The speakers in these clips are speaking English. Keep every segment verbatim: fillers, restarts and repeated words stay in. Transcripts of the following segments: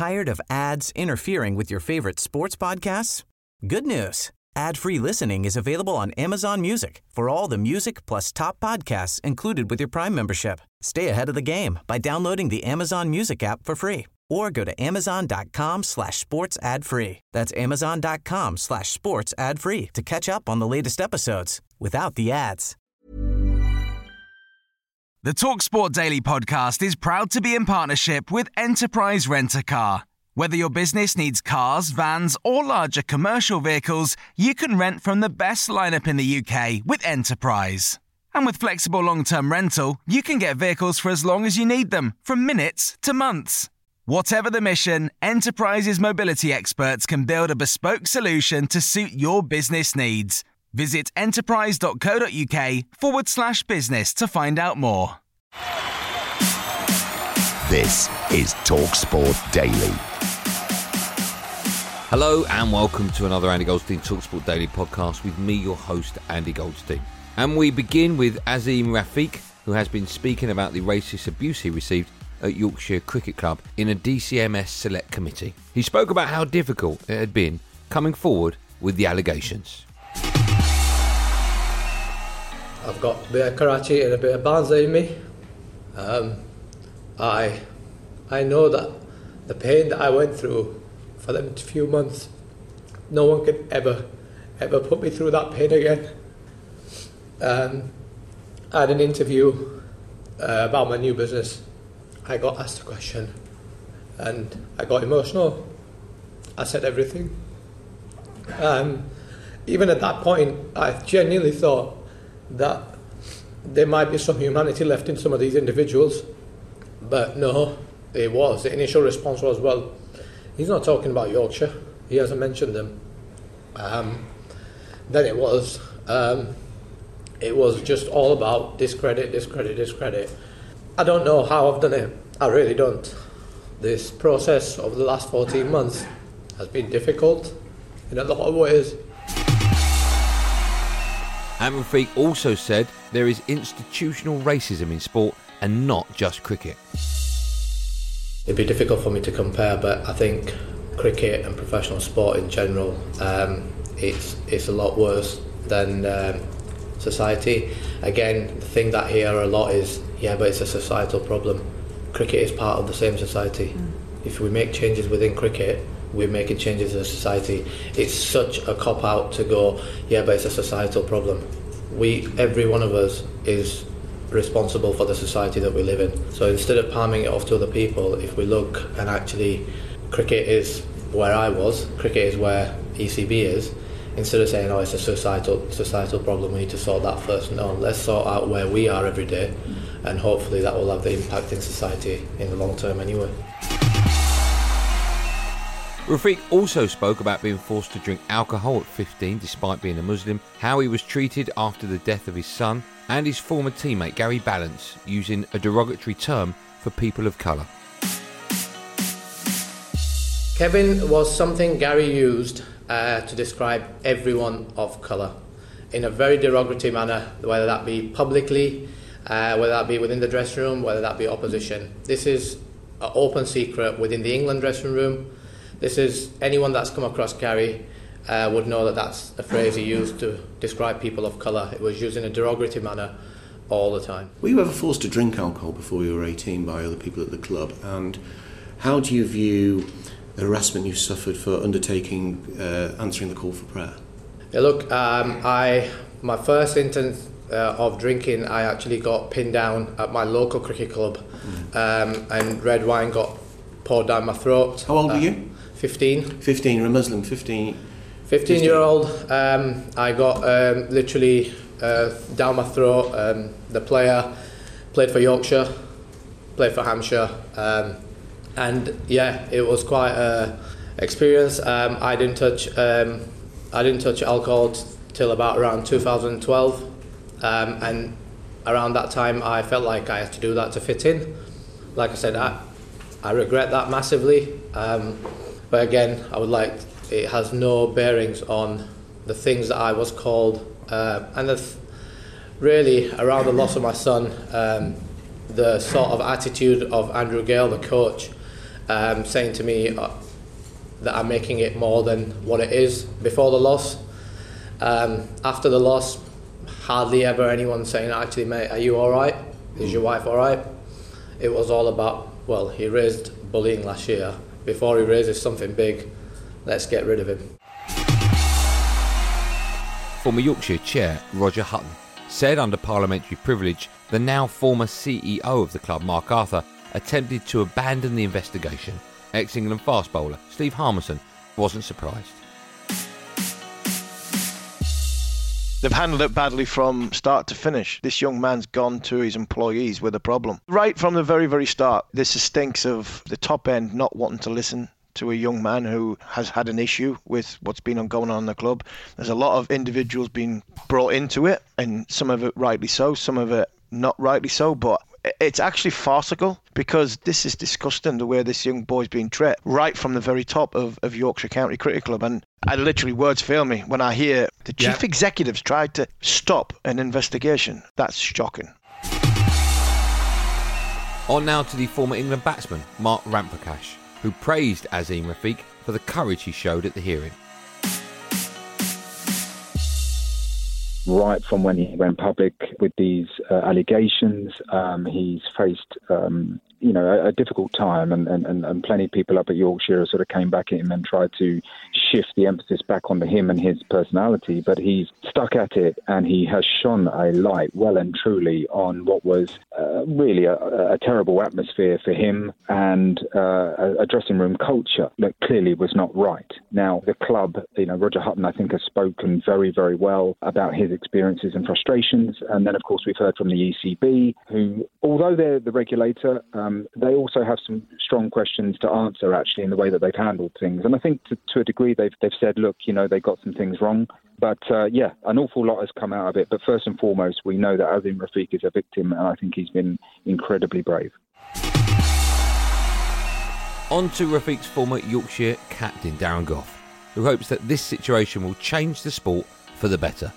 Tired of ads interfering with your favorite sports podcasts? Good news. Ad-free listening is available on Amazon Music for all the music plus top podcasts included with your Prime membership. Stay ahead of the game by downloading the Amazon Music app for free or go to amazon.com slash sports ad free. That's amazon.com slash sports ad free to catch up on the latest episodes without the ads. The TalkSport Daily podcast is proud to be in partnership with Enterprise Rent-A-Car. Whether your business needs cars, vans, or larger commercial vehicles, you can rent from the best lineup in the U K with Enterprise. And with flexible long-term rental, you can get vehicles for as long as you need them, from minutes to months. Whatever the mission, Enterprise's mobility experts can build a bespoke solution to suit your business needs. Visit enterprise.co.uk forward slash business to find out more. This is TalkSport Daily. Hello and welcome to another Andy Goldstein TalkSport Daily podcast with me, your host, Andy Goldstein. And we begin with Azeem Rafiq, who has been speaking about the racist abuse he received at Yorkshire Cricket Club in a D C M S select committee. He spoke about how difficult it had been coming forward with the allegations. I've got a bit of Karachi and a bit of Banza in me. Um, I, I know that the pain that I went through for them few months, no one can ever, ever put me through that pain again. Um, I had an interview uh, about my new business. I got asked a question and I got emotional. I said everything. Um, even at that point, I genuinely thought that there might be some humanity left in some of these individuals, but no, it was. The initial response was, well, he's not talking about Yorkshire, he hasn't mentioned them. Um, then it was, um, it was just all about discredit, discredit, discredit. I don't know how I've done it, I really don't. This process over the last fourteen months has been difficult in a lot of ways. And Rafiq also said there is institutional racism in sport and not just cricket. It'd be difficult for me to compare, but I think cricket and professional sport in general, um, it's it's a lot worse than um, society. Again, the thing that I hear a lot is, yeah, but it's a societal problem. Cricket is part of the same society. Mm. If we make changes within cricket, we're making changes as a society. It's such a cop-out to go, yeah, but it's a societal problem. We, every one of us is responsible for the society that we live in. So instead of palming it off to other people, if we look and actually, cricket is where I was, cricket is where E C B is, instead of saying, oh, it's a societal societal problem, we need to sort that first. No, let's sort out where we are every day, and hopefully that will have the impact in society in the long term anyway. Rafiq also spoke about being forced to drink alcohol at fifteen despite being a Muslim, how he was treated after the death of his son, and his former teammate Gary Balance using a derogatory term for people of colour. Kevin was something Gary used uh, to describe everyone of colour in a very derogatory manner, whether that be publicly, uh, whether that be within the dressing room, whether that be opposition. This is an open secret within the England dressing room. This is, anyone that's come across Gary uh, would know that that's a phrase he used to describe people of colour. It was used in a derogatory manner all the time. Were you ever forced to drink alcohol before you were eighteen by other people at the club? And how do you view the harassment you suffered for undertaking, uh, answering the call for prayer? Yeah, look, um, I my first instance uh, of drinking, I actually got pinned down at my local cricket club, mm. um, and red wine got poured down my throat. How old uh, were you? fifteen. fifteen, you're a Muslim, fifteen. fifteen year old, um, I got um, literally uh, down my throat. Um, the player played for Yorkshire, played for Hampshire, um, and yeah, it was quite a experience. Um, I didn't touch, um, I didn't touch alcohol t- till about around two thousand twelve, um, and around that time I felt like I had to do that to fit in. Like I said, I, I regret that massively. Um, But again, I would like, it has no bearings on the things that I was called, uh, and the th- really around the loss of my son, um, the sort of attitude of Andrew Gale, the coach, um, saying to me uh, that I'm making it more than what it is before the loss. Um, after the loss, hardly ever anyone saying, actually, mate, are you all right? Is your wife all right? It was all about, well, he raised bullying last year. Before he raises something big, let's get rid of him. Former Yorkshire chair Roger Hutton said under parliamentary privilege the now former C E O of the club, Mark Arthur, attempted to abandon the investigation. Ex-England fast bowler Steve Harmison wasn't surprised. They've handled it badly from start to finish. This young man's gone to his employees with a problem. Right from the very, very start, this stinks of the top end not wanting to listen to a young man who has had an issue with what's been going on in the club. There's a lot of individuals being brought into it, and some of it rightly so, some of it not rightly so, but it's actually farcical because this is disgusting the way this young boy's been treated right from the very top of, of Yorkshire County Cricket Club. And I literally, words fail me when I hear the chief yeah. executives tried to stop an investigation. That's shocking. On now to the former England batsman Mark Ramprakash, who praised Azeem Rafiq for the courage he showed at the hearing. Right from when he went public with these uh, allegations, um, he's faced, um, you know, a, a difficult time, and, and, and plenty of people up at Yorkshire sort of came back at him and tried to shift the emphasis back onto him and his personality. But he's stuck at it, and he has shone a light well and truly on what was uh, really a, a terrible atmosphere for him, and uh, a, a dressing room culture that clearly was not right. Now, the club, you know, Roger Hutton, I think, has spoken very, very well about his experiences and frustrations. And then, of course, we've heard from the E C B, who, although they're the regulator, um, they also have some strong questions to answer, actually, in the way that they've handled things. And I think to, to a degree they've they've said, look, you know, they got some things wrong. But, uh, yeah, an awful lot has come out of it. But first and foremost, we know that Azeem Rafiq is a victim, and I think he's been incredibly brave. On to Rafiq's former Yorkshire captain, Darren Gough, who hopes that this situation will change the sport for the better.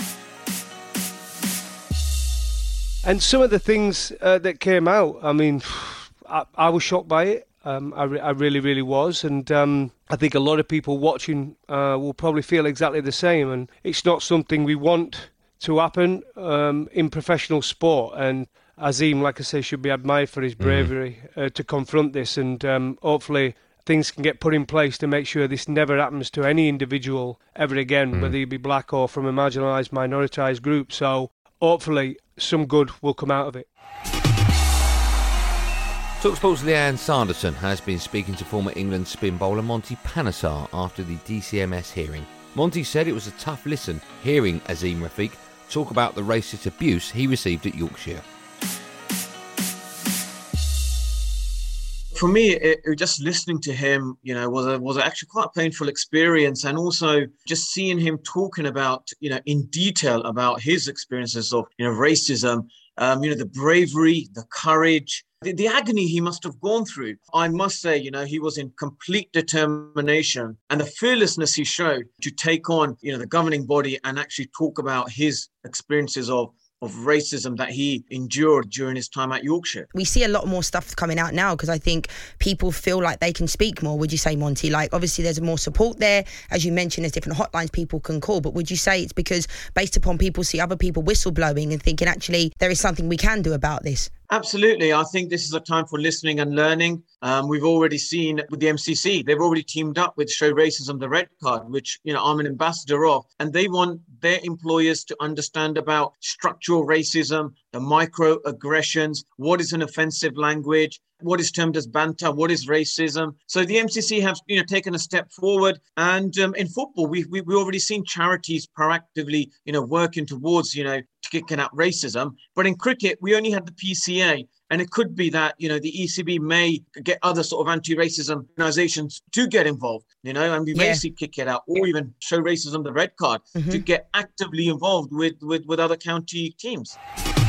And some of the things uh, that came out, I mean, I, I was shocked by it. Um, I, re- I really, really was. And um, I think a lot of people watching uh, will probably feel exactly the same. And it's not something we want to happen um, in professional sport. And Azeem, like I say, should be admired for his bravery mm. uh, to confront this. And um, hopefully things can get put in place to make sure this never happens to any individual ever again, mm. whether he be black or from a marginalised, minoritised group. So hopefully some good will come out of it. TalkSport's Leanne Sanderson has been speaking to former England spin bowler Monty Panesar after the D C M S hearing. Monty said it was a tough listen hearing Azeem Rafiq talk about the racist abuse he received at Yorkshire. For me, it, it, just listening to him, you know, was a, was actually quite a painful experience, and also just seeing him talking about, you know, in detail about his experiences of, you know, racism, um, you know, the bravery, the courage, the, the agony he must have gone through. I must say, you know, he was in complete determination, and the fearlessness he showed to take on, you know, the governing body and actually talk about his experiences of of racism that he endured during his time at Yorkshire. We see a lot more stuff coming out now because I think people feel like they can speak more. Would you say, Monty? Like, obviously there's more support there. As you mentioned, there's different hotlines people can call. But would you say it's because based upon people see other people whistleblowing and thinking, actually, there is something we can do about this? Absolutely. I think this is a time for listening and learning. Um, we've already seen with the M C C, they've already teamed up with Show Racism the Red Card, which, you know, I'm an ambassador of, and they want their employers to understand about structural racism, the microaggressions, what is an offensive language, what is termed as banter, what is racism. So the M C C have, you know, taken a step forward. And um, in football, we've we, we already seen charities proactively, you know, working towards, you know, kicking out racism. But in cricket, we only had the P C A. And it could be that, you know, the E C B may get other sort of anti-racism organizations to get involved, you know, and we yeah. may see Kick It Out or even Show Racism the Red Card mm-hmm. to get actively involved with, with, with other county teams.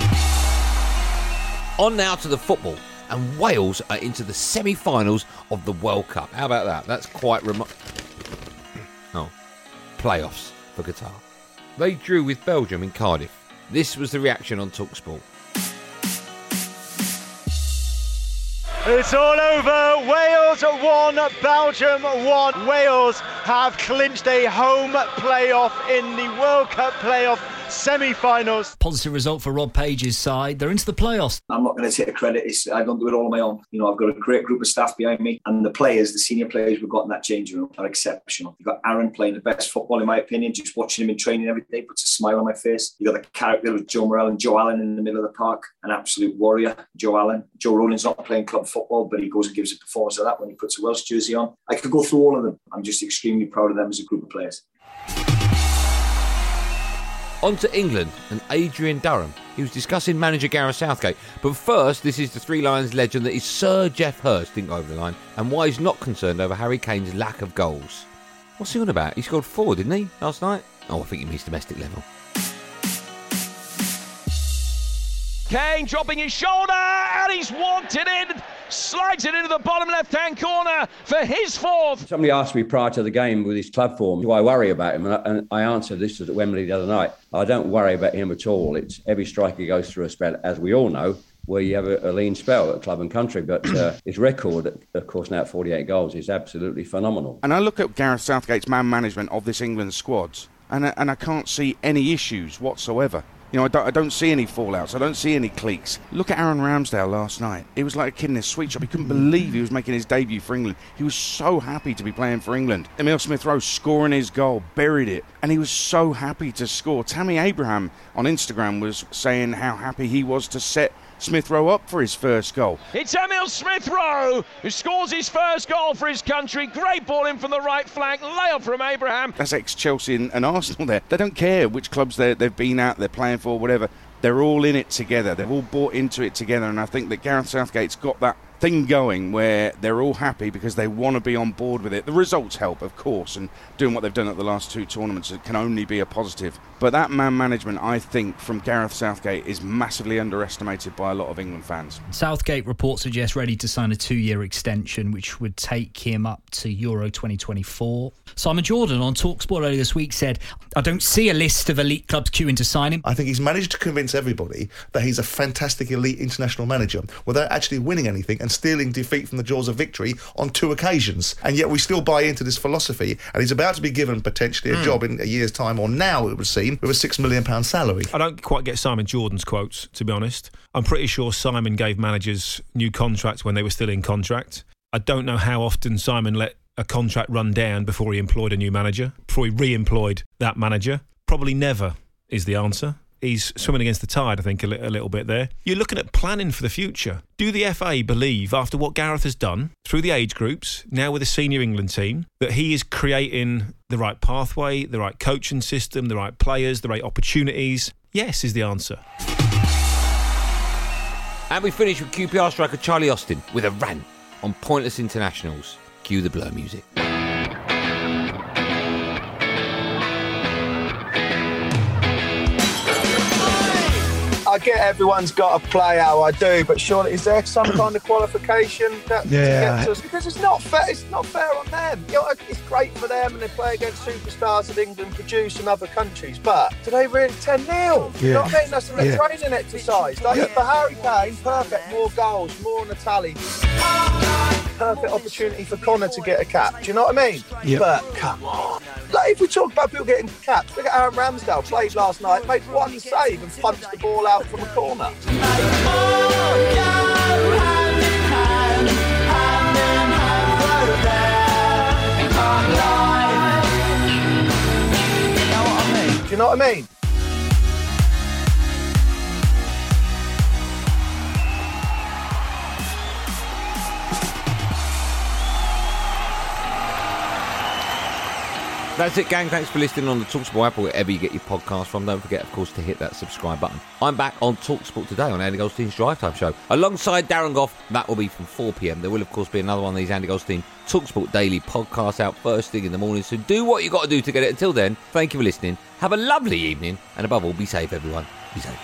On now to the football. And Wales are into the semi-finals of the World Cup. How about that? That's quite remote. Oh, playoffs for Qatar. They drew with Belgium in Cardiff. This was the reaction on TalkSport. It's all over. Wales won, Belgium won. Wales have clinched a home playoff in the World Cup playoff semi-finals. Positive result for Rob Page's side. They're into the playoffs. I'm not going to take the credit. It's, I don't do it all on my own. You know, I've got a great group of staff behind me, and the players, the senior players we've got in that changing room are exceptional. You've got Aaron playing the best football, in my opinion. Just watching him in training every day puts a smile on my face. You've got the character of Joe Morrell and Joe Allen in the middle of the park, an absolute warrior, Joe Allen. Joe Rowland's not playing club football, but he goes and gives a performance of that when he puts a Welsh jersey on. I could go through all of them. I'm just extremely proud of them as a group of players. On to England and Adrian Durham. He was discussing manager Gareth Southgate. But first, this is the Three Lions legend that is Sir Geoff Hurst didn't go over the line, and why he's not concerned over Harry Kane's lack of goals. What's he on about? He scored four, didn't he, last night? Oh, I think he means domestic level. Kane dropping his shoulder, and he's walked it in, slides it into the bottom left-hand corner for his fourth. Somebody asked me prior to the game with his club form, do I worry about him? And I, and I answered this at Wembley the other night. I don't worry about him at all. It's every striker goes through a spell, as we all know, where you have a, a lean spell at club and country. But uh, his record, of course, now at forty-eight goals, is absolutely phenomenal. And I look at Gareth Southgate's man management of this England squad, and I, and I can't see any issues whatsoever. You know, I don't, I don't see any fallouts. I don't see any cliques. Look at Aaron Ramsdale last night. He was like a kid in a sweet shop. He couldn't believe he was making his debut for England. He was so happy to be playing for England. Emile Smith-Rowe scoring his goal, buried it, and he was so happy to score. Tammy Abraham on Instagram was saying how happy he was to set Smith-Rowe up for his first goal. It's Emile Smith-Rowe who scores his first goal for his country. Great ball in from the right flank, lay-up from Abraham. That's ex-Chelsea and, and Arsenal there. They don't care which clubs they've been at, they're playing for, whatever. They're all in it together. They've all bought into it together, and I think that Gareth Southgate's got that thing going where they're all happy because they want to be on board with it. The results help, of course, and doing what they've done at the last two tournaments, it can only be a positive. But that man management, I think, from Gareth Southgate is massively underestimated by a lot of England fans. Southgate reports suggest ready to sign a two-year extension, which would take him up to Euro twenty twenty-four. Simon Jordan on TalkSport earlier this week said, I don't see a list of elite clubs queuing to sign him. I think he's managed to convince everybody that he's a fantastic elite international manager without actually winning anything and stealing defeat from the jaws of victory on two occasions. And yet we still buy into this philosophy, and he's about to be given potentially a mm. job in a year's time, or now it would seem, with a six million pounds salary. I don't quite get Simon Jordan's quotes, to be honest. I'm pretty sure Simon gave managers new contracts when they were still in contract. I don't know how often Simon let a contract run down before he employed a new manager, before he re-employed that manager. Probably never is the answer. He's swimming against the tide, I think, a, li- a little bit there. You're looking at planning for the future. Do the F A believe, after what Gareth has done through the age groups, now with the senior England team, that he is creating the right pathway, the right coaching system, the right players, the right opportunities? Yes, is the answer. And we finish with Q P R striker Charlie Austin with a rant on pointless internationals. Cue the Blur music. I get everyone's got to play how I do, but surely is there some kind of qualification that yeah. to get to us? Because it's not fair. It's not fair on them. You know, it's great for them, and they play against superstars that England produce in other countries. But do they really ten nil? Yeah. You know what I mean? That's a yeah. training exercise. Like yeah. for Harry Kane, perfect, more goals, more on the tally. Perfect opportunity for Connor to get a cap. Do you know what I mean? Yep. But come on. Like if we talk about people getting caps, look at Aaron Ramsdale, played last night, made one save and punched the ball out from a corner. Do you know what I mean? That's it, gang. Thanks for listening on the TalkSport app or wherever you get your podcast from. Don't forget, of course, to hit that subscribe button. I'm back on TalkSport today on Andy Goldstein's Drive Time Show. Alongside Darren Gough, that will be from four p.m. There will, of course, be another one of these Andy Goldstein TalkSport Daily podcasts out first thing in the morning. So do what you got to do to get it. Until then, thank you for listening. Have a lovely evening. And above all, be safe, everyone. Be safe.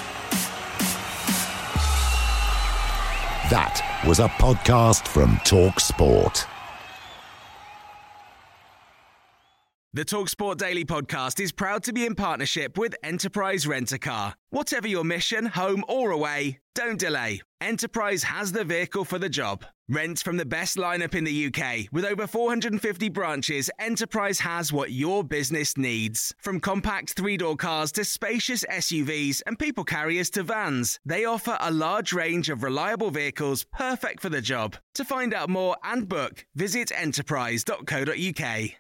That was a podcast from TalkSport. The TalkSport Daily Podcast is proud to be in partnership with Enterprise Rent-A-Car. Whatever your mission, home or away, don't delay. Enterprise has the vehicle for the job. Rent from the best lineup in the U K. With over four hundred fifty branches, Enterprise has what your business needs. From compact three-door cars to spacious S U Vs and people carriers to vans, they offer a large range of reliable vehicles perfect for the job. To find out more and book, visit enterprise dot co dot uk.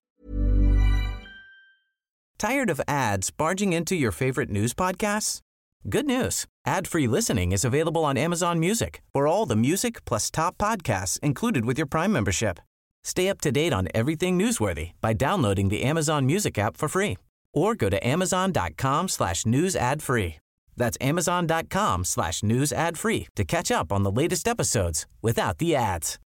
Tired of ads barging into your favorite news podcasts? Good news. Ad-free listening is available on Amazon Music for all the music plus top podcasts included with your Prime membership. Stay up to date on everything newsworthy by downloading the Amazon Music app for free or go to amazon.com slash news ad free. That's amazon.com slash news ad free to catch up on the latest episodes without the ads.